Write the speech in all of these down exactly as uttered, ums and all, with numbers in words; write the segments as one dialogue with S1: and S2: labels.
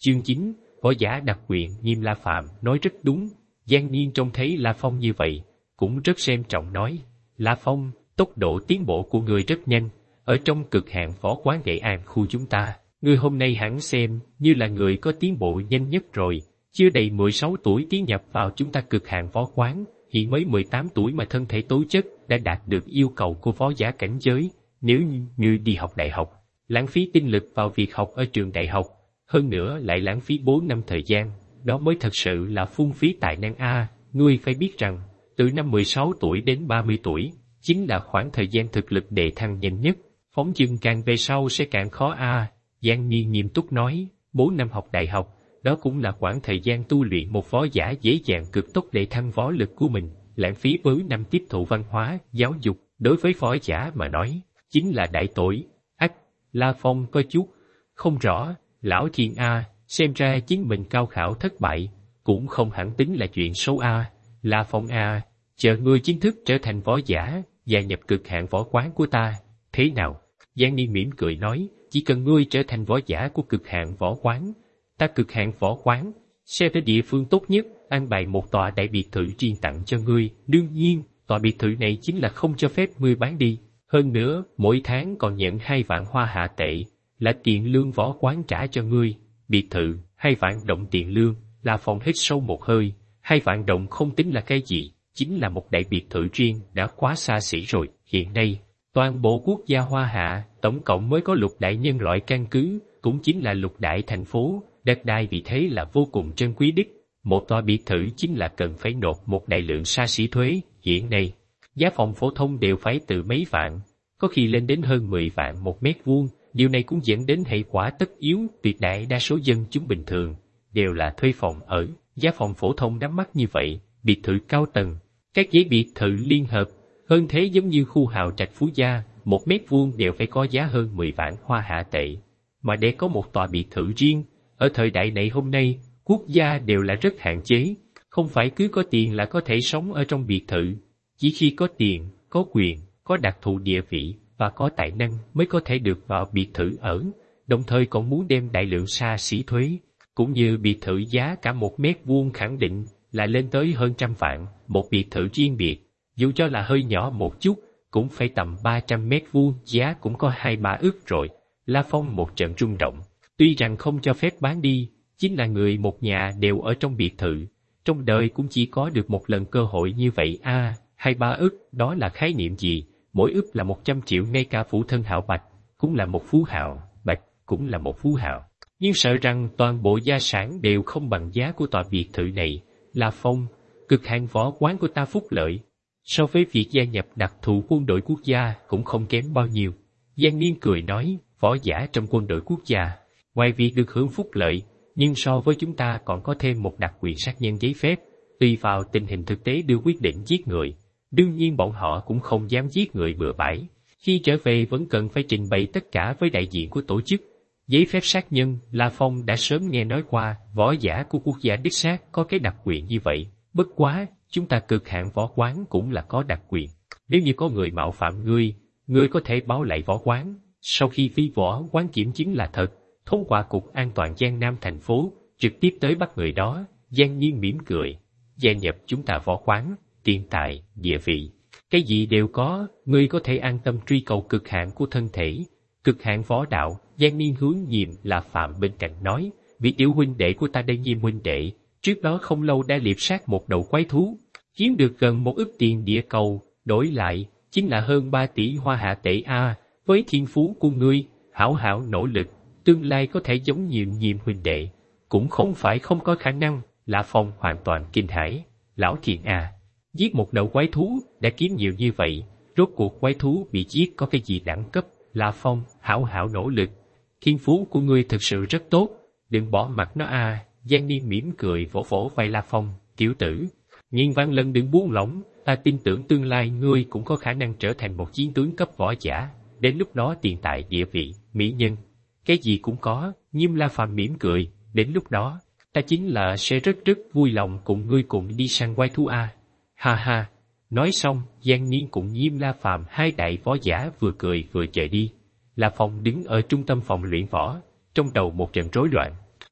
S1: Chương chín, võ giả đặc quyền Nghiêm La Phạm nói rất đúng. Giang Niên trông thấy La Phong như vậy, cũng rất xem trọng nói, La Phong, tốc độ tiến bộ của người rất nhanh, ở trong cực hạn võ quán Nghệ An khu chúng ta, người hôm nay hẳn xem như là người có tiến bộ nhanh nhất rồi, chưa đầy mười sáu tuổi tiến nhập vào chúng ta cực hạn võ quán, hiện mới mười tám tuổi mà thân thể tố chất đã đạt được yêu cầu của võ giả cảnh giới, nếu như đi học đại học, lãng phí tinh lực vào việc học ở trường đại học, hơn nữa lại lãng phí bốn năm thời gian, đó mới thật sự là phung phí tài năng a. Ngươi phải biết rằng, từ năm mười sáu tuổi đến ba mươi tuổi, chính là khoảng thời gian thực lực đề thăng nhanh nhất, phóng chừng càng về sau sẽ càng khó a. Giang Niên nghiêm túc nói, bốn năm học đại học, đó cũng là khoảng thời gian tu luyện một võ giả dễ dàng cực tốc để thăng võ lực của mình, lãng phí bốn năm tiếp thụ văn hóa, giáo dục, đối với võ giả mà nói, chính là đại tội. Ách, La Phong có chút không rõ, lão Thiên a, xem ra chính mình cao khảo thất bại, cũng không hẳn tính là chuyện xấu a. La Phong a, chờ ngươi chính thức trở thành võ giả, gia nhập cực hạn võ quán của ta, thế nào? Giang Niên mỉm cười nói, chỉ cần ngươi trở thành võ giả của cực hạn võ quán, ta cực hạn võ quán sẽ tới địa phương tốt nhất, an bài một tòa đại biệt thự riêng tặng cho ngươi. Đương nhiên, tòa biệt thự này chính là không cho phép ngươi bán đi. Hơn nữa, mỗi tháng còn nhận hai vạn hoa hạ tệ, là tiền lương võ quán trả cho ngươi. Biệt thự, hai vạn đồng tiền lương, La Phong hít sâu một hơi. Hai vạn đồng không tính là cái gì, chính là một đại biệt thự riêng đã quá xa xỉ rồi. Hiện nay, toàn bộ quốc gia Hoa Hạ, tổng cộng mới có lục đại nhân loại căn cứ, cũng chính là lục đại thành phố, đất đai vì thế là vô cùng trân quý đích. Một tòa biệt thự chính là cần phải nộp một đại lượng xa xỉ thuế. Hiện nay, giá phòng phổ thông đều phải từ mấy vạn, có khi lên đến hơn mười vạn một mét vuông. Điều này cũng dẫn đến hệ quả tất yếu, tuyệt đại đa số dân chúng bình thường đều là thuê phòng ở, giá phòng phổ thông đắt mắt như vậy, biệt thự cao tầng, các giấy biệt thự liên hợp, hơn thế giống như khu hào trạch Phú Gia, một mét vuông đều phải có giá hơn mười vạn hoa hạ tệ. Mà để có một tòa biệt thự riêng, ở thời đại này hôm nay, quốc gia đều là rất hạn chế, không phải cứ có tiền là có thể sống ở trong biệt thự, chỉ khi có tiền, có quyền, có đặc thù địa vị và có tài năng mới có thể được vào biệt thự ở, đồng thời còn muốn đem đại lượng xa xỉ thuế, cũng như biệt thự giá cả một mét vuông khẳng định là lên tới hơn trăm vạn, một biệt thự riêng biệt, dù cho là hơi nhỏ một chút, cũng phải tầm ba trăm mét vuông, giá cũng có hai ba ức rồi. La Phong một trận rung động, tuy rằng không cho phép bán đi, chính là người một nhà đều ở trong biệt thự, trong đời cũng chỉ có được một lần cơ hội như vậy a. À, hai ba ức, đó là khái niệm gì? Mỗi ức là một trăm triệu, ngay cả phụ thân Hạo Bạch cũng là một phú hào, Bạch cũng là một phú hào. Nhưng sợ rằng toàn bộ gia sản đều không bằng giá của tòa biệt thự này. La Phong, cực hạn võ quán của ta phúc lợi, so với việc gia nhập đặc thù quân đội quốc gia cũng không kém bao nhiêu. Giang Niên cười nói, võ giả trong quân đội quốc gia, ngoài việc được hưởng phúc lợi, nhưng so với chúng ta còn có thêm một đặc quyền sát nhân giấy phép, tùy vào tình hình thực tế đưa quyết định giết người. Đương nhiên bọn họ cũng không dám giết người bừa bãi. Khi trở về vẫn cần phải trình bày tất cả với đại diện của tổ chức. Giấy phép sát nhân, La Phong đã sớm nghe nói qua, võ giả của quốc gia đích xác có cái đặc quyền như vậy. Bất quá, chúng ta cực hạn võ quán cũng là có đặc quyền. Nếu như có người mạo phạm ngươi, ngươi có thể báo lại võ quán. Sau khi phi võ quán kiểm chứng là thật, thông qua Cục An toàn Giang Nam thành phố, trực tiếp tới bắt người đó. Giang Niên mỉm cười, gia nhập chúng ta võ quán, tiền tài, địa vị, cái gì đều có, ngươi có thể an tâm truy cầu cực hạn của thân thể, cực hạn võ đạo. Giang Niên hướng Nhiệm La Phạm bên cạnh nói, vị tiểu huynh đệ của ta đây Nhiệm huynh đệ, trước đó không lâu đã liệp sát một đầu quái thú, kiếm được gần một ức tiền địa cầu, đổi lại chính là hơn ba tỷ hoa hạ tệ a. Với thiên phú của ngươi, hảo hảo nỗ lực, tương lai có thể giống Nhiệm Nhiệm huynh đệ, cũng không phải không có khả năng. La Phong hoàn toàn kinh hãi, lão Thiện a, giết một đầu quái thú đã kiếm nhiều như vậy, rốt cuộc quái thú bị giết có cái gì đẳng cấp? La Phong, hảo hảo nỗ lực, thiên phú của ngươi thực sự rất tốt, đừng bỏ mặt nó a. Giang Niên mỉm cười vỗ vỗ vai La Phong, tiểu tử, nghìn vạn lần đừng buông lỏng, ta tin tưởng tương lai ngươi cũng có khả năng trở thành một chiến tướng cấp võ giả, đến lúc đó tiền tài địa vị, mỹ nhân, cái gì cũng có. Nghiêm La Phàm mỉm cười, đến lúc đó, ta chính là sẽ rất rất vui lòng cùng ngươi cùng đi săn quái thú a. Ha ha. Nói xong, Giang Niên cùng Nghiêm La Phàm hai đại võ giả vừa cười vừa chạy đi. La Phong đứng ở trung tâm phòng luyện võ, trong đầu một trận rối loạn.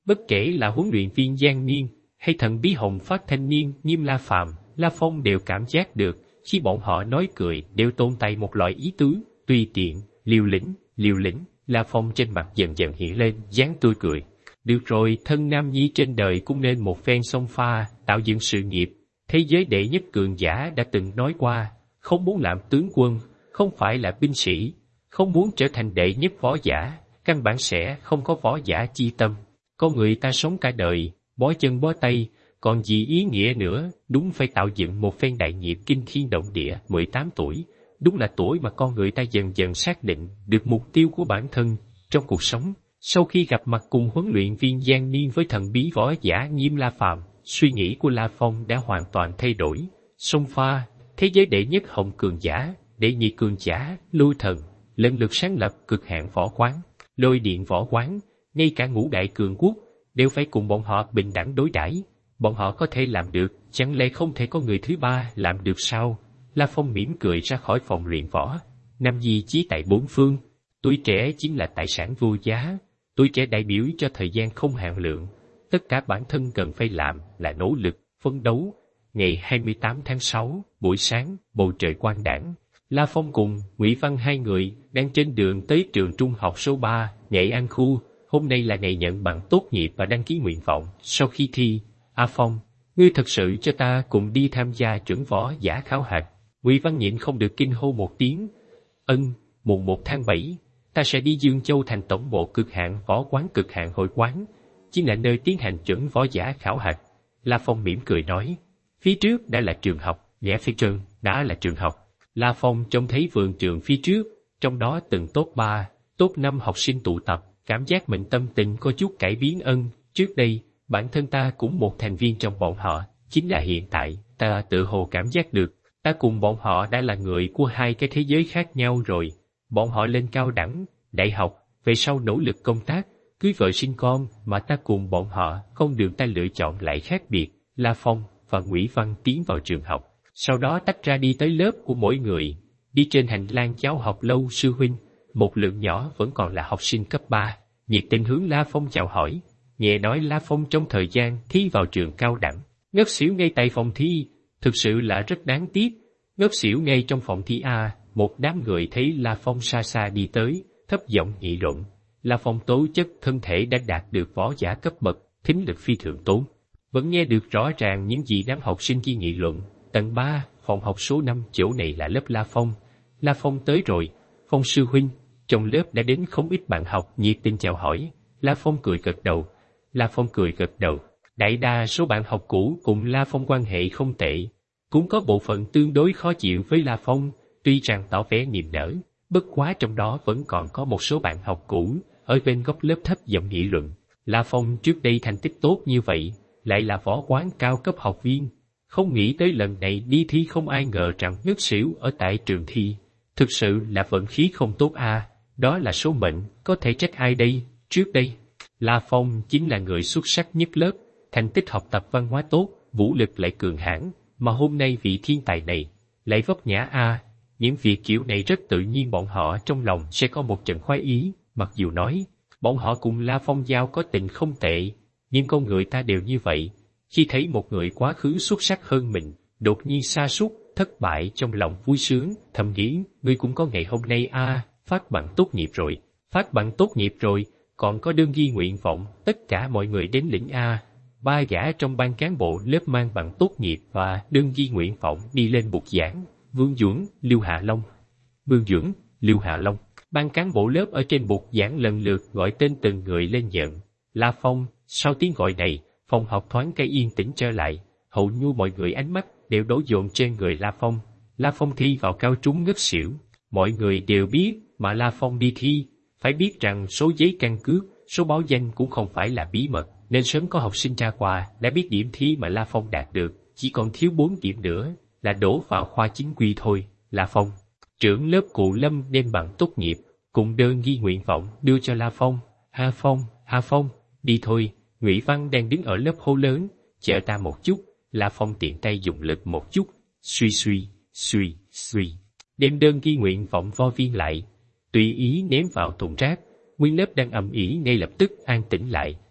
S1: Bất kể là huấn luyện viên Giang Niên, hay thần bí hồng phát thanh niên Nghiêm La Phàm, La Phong đều cảm giác được, khi bọn họ nói cười đều tồn tại một loại ý tứ, tùy tiện, liều lĩnh, liều lĩnh. La Phong trên mặt dần dần hiện lên dáng tươi cười. Được rồi, thân nam nhi trên đời cũng nên một phen xông pha, tạo dựng sự nghiệp. Thế giới đệ nhất cường giả đã từng nói qua, không muốn làm tướng quân, không phải là binh sĩ, không muốn trở thành đệ nhất võ giả, căn bản sẽ không có võ giả chi tâm. Con người ta sống cả đời, bó chân bó tay, còn gì ý nghĩa nữa, đúng phải tạo dựng một phen đại nghiệp kinh thiên động địa. Mười tám tuổi, đúng là tuổi mà con người ta dần dần xác định được mục tiêu của bản thân trong cuộc sống. Sau khi gặp mặt cùng huấn luyện viên Giang Niên với thần bí võ giả Nghiêm La Phàm, suy nghĩ của La Phong đã hoàn toàn thay đổi. Xông pha, thế giới đệ nhất hồng cường giả, đệ nhị cường giả, lôi thần, lần lượt sáng lập cực hạn võ quán, lôi điện võ quán, ngay cả ngũ đại cường quốc đều phải cùng bọn họ bình đẳng đối đãi. Bọn họ có thể làm được, chẳng lẽ không thể có người thứ ba làm được sao? La Phong mỉm cười ra khỏi phòng luyện võ. Nam nhi chí tại bốn phương, tuổi trẻ chính là tài sản vô giá. Tuổi trẻ đại biểu cho thời gian không hạn lượng. Tất cả bản thân cần phải làm là nỗ lực, phấn đấu. Ngày hai mươi tám tháng sáu, buổi sáng, bầu trời quang đãng, La Phong cùng Ngụy Văn hai người đang trên đường tới trường trung học số ba, Nghệ An khu. Hôm nay là ngày nhận bằng tốt nghiệp và đăng ký nguyện vọng. Sau khi thi, A Phong, ngươi thật sự cho ta cùng đi tham gia chuẩn võ giả khảo hạch. Ngụy Văn nhịn không được kinh hô một tiếng. Ân, mùng một tháng bảy, ta sẽ đi Dương Châu thành tổng bộ cực hạn võ quán cực hạn hội quán, chính là nơi tiến hành chuẩn võ giả khảo hạch. La Phong mỉm cười nói, phía trước đã là trường học, Nhã Phi Trân đã là trường học. La Phong trông thấy vườn trường phía trước, trong đó từng top ba, top năm học sinh tụ tập, cảm giác mình tâm tình có chút cải biến. Ân, trước đây, bản thân ta cũng một thành viên trong bọn họ, chính là hiện tại, ta tự hồ cảm giác được, ta cùng bọn họ đã là người của hai cái thế giới khác nhau rồi. Bọn họ lên cao đẳng, đại học, về sau nỗ lực công tác, cưới vợ sinh con, mà ta cùng bọn họ, con đường ta lựa chọn lại khác biệt. La Phong và Ngụy Văn tiến vào trường học, sau đó tách ra đi tới lớp của mỗi người. Đi trên hành lang giáo học lâu sư huynh, một lượng nhỏ vẫn còn là học sinh cấp ba, nhiệt tình hướng La Phong chào hỏi. Nghe nói La Phong trong thời gian thi vào trường cao đẳng, ngất xỉu ngay tại phòng thi, thực sự là rất đáng tiếc. Ngất xỉu ngay trong phòng thi A. Một đám người thấy La Phong xa xa đi tới, thấp giọng nghị luận. La Phong tố chất thân thể đã đạt được võ giả cấp bậc, thính lực phi thường tốt. Vẫn nghe được rõ ràng những gì đám học sinh kia nghị luận. Tầng ba, phòng học số năm, chỗ này là lớp La Phong. La Phong tới rồi. Phong sư huynh, trong lớp đã đến không ít bạn học nhiệt tình chào hỏi. La Phong cười gật đầu. La Phong cười gật đầu. Đại đa số bạn học cũ cùng La Phong quan hệ không tệ. Cũng có bộ phận tương đối khó chịu với La Phong, tuy rằng tỏ vẻ niềm nở, bất quá trong đó vẫn còn có một số bạn học cũ, ở bên góc lớp thấp giọng nghị luận. La Phong trước đây thành tích tốt như vậy, lại là võ quán cao cấp học viên. Không nghĩ tới lần này đi thi không ai ngờ rằng ngất xỉu ở tại trường thi. Thực sự là vận khí không tốt à, đó là số mệnh, có thể trách ai đây. Trước đây, La Phong chính là người xuất sắc nhất lớp, thành tích học tập văn hóa tốt, vũ lực lại cường hãn, mà hôm nay vị thiên tài này lại vấp ngã a. Những việc kiểu này rất tự nhiên, bọn họ trong lòng sẽ có một trận khoái ý. Mặc dù nói bọn họ cùng La Phong giao có tình không tệ, nhưng con người ta đều như vậy. Khi thấy một người quá khứ xuất sắc hơn mình, đột nhiên sa sút, thất bại, trong lòng vui sướng, thầm nghĩ, ngươi cũng có ngày hôm nay a, phát bằng tốt nghiệp rồi, phát bằng tốt nghiệp rồi, còn có đơn ghi nguyện vọng, tất cả mọi người đến lĩnh a. Ba gã trong ban cán bộ lớp mang bằng tốt nghiệp và đơn ghi nguyện vọng đi lên bục giảng. Vương Duẩn, Lưu Hạ Long. Vương Duẩn, Lưu Hạ Long. Ban cán bộ lớp ở trên bục giảng lần lượt gọi tên từng người lên nhận. La Phong, sau tiếng gọi này, phòng học thoáng cái yên tĩnh trở lại, hầu như mọi người ánh mắt đều đổ dồn trên người La Phong. La Phong thi vào cao trúng ngất xỉu. Mọi người đều biết, mà La Phong đi thi, phải biết rằng số giấy căn cước, số báo danh cũng không phải là bí mật, nên sớm có học sinh tra qua đã biết điểm thi mà La Phong đạt được, chỉ còn thiếu bốn điểm nữa là đổ vào khoa chính quy thôi. La Phong, trưởng lớp Cụ Lâm đem bằng tốt nghiệp, cùng đơn ghi nguyện vọng đưa cho La Phong. A Phong, A Phong, đi thôi. Ngụy Văn đang đứng ở lớp hô lớn, chờ ta một chút. La Phong tiện tay dùng lực một chút, suy suy, suy, suy, đem đơn ghi nguyện vọng vo viên lại, tùy ý ném vào thùng rác. Nguyên lớp đang ầm ĩ ngay lập tức an tĩnh lại,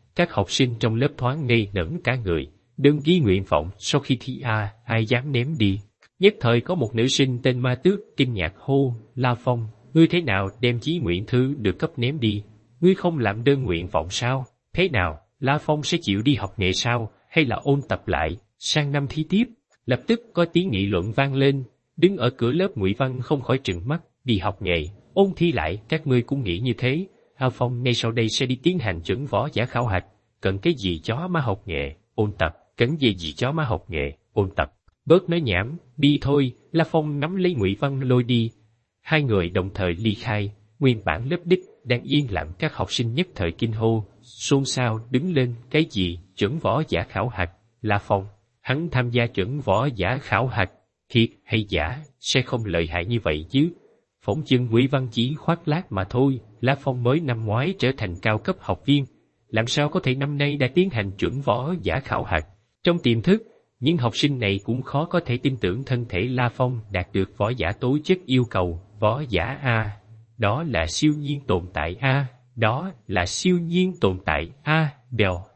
S1: các học sinh trong lớp thoáng ngây ngẩn cả người. Đơn ghi nguyện vọng sau khi thi A, ai dám ném đi. Nhất thời có một nữ sinh tên Ma Tước kinh ngạc hô, La Phong, ngươi thế nào đem chí nguyện thư được cấp ném đi? Ngươi không làm đơn nguyện vọng sao? Thế nào, La Phong sẽ chịu đi học nghệ sao, hay là ôn tập lại, sang năm thi tiếp? Lập tức có tiếng nghị luận vang lên, đứng ở cửa lớp Ngụy Văn không khỏi trừng mắt, đi học nghệ, ôn thi lại, các ngươi cũng nghĩ như thế. La Phong ngay sau đây sẽ đi tiến hành chuẩn võ giả khảo hạch, cần cái gì chó má học nghệ, ôn tập, cần gì gì chó má học nghệ, ôn tập. Bớt nói nhảm, đi thôi, La Phong nắm lấy Ngụy Văn lôi đi. Hai người đồng thời ly khai, nguyên bản lớp đích đang yên lặng, các học sinh nhất thời kinh hô, xôn xao đứng lên, cái gì, chuẩn võ giả khảo hạch, La Phong, hắn tham gia chuẩn võ giả khảo hạch, thiệt hay giả, sẽ không lợi hại như vậy chứ. Phỏng chừng Ngụy Văn chỉ khoác lác mà thôi, La Phong mới năm ngoái trở thành cao cấp học viên, làm sao có thể năm nay đã tiến hành chuẩn võ giả khảo hạch. Trong tiềm thức, những học sinh này cũng khó có thể tin tưởng thân thể La Phong đạt được võ giả tố chất yêu cầu, võ giả A. Đó là siêu nhiên tồn tại A, đó là siêu nhiên tồn tại A, bèo.